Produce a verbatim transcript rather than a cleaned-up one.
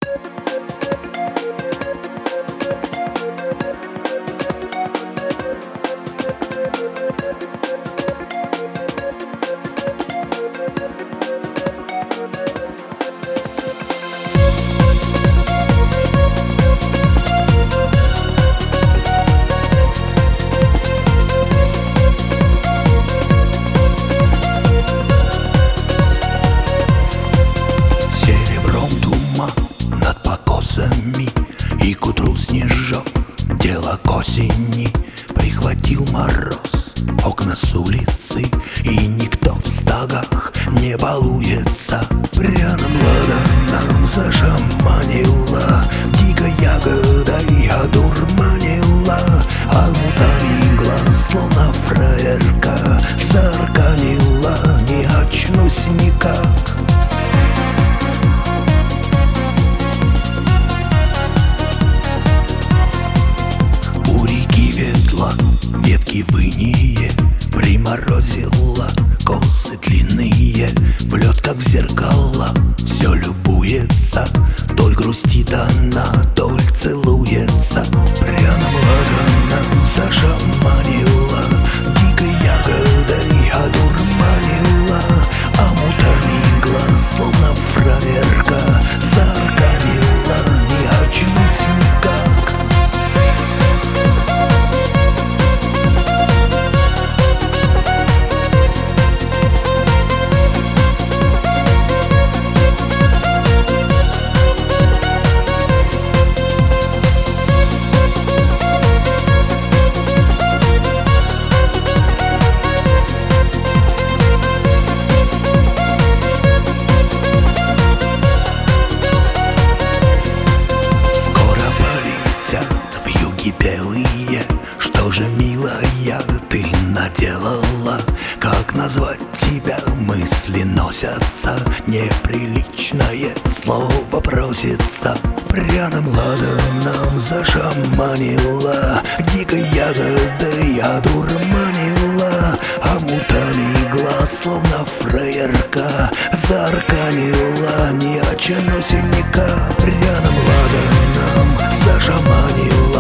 И к утру снежок, дело к осени. Прихватил мороз окна с улицы, и никто в стогах не балуется. Пряным ладаном зашаманила, дикой ягодой одурманила, а мутами глаз, словно фраерка, заарканила, не очнусь никак. Ветки в инее приморозила, косы длинные в лед, как в зеркало. Все любуется, толь грустит она, толь целуется. Пряным ладаном зашаманила, дикой ягодой одурманила, а мутами глаз, словно фраерка, заарканила, не очнусь никак. Белые, что же, милая, ты наделала? Как назвать тебя? Мысли носятся, неприличное слово просится. Пряным ладаном зашаманила, дикой ягодой одурманила, а мутами глаз, словно фраерка, заарканила, не очнусь никак. Пряным ладаном зашаманила,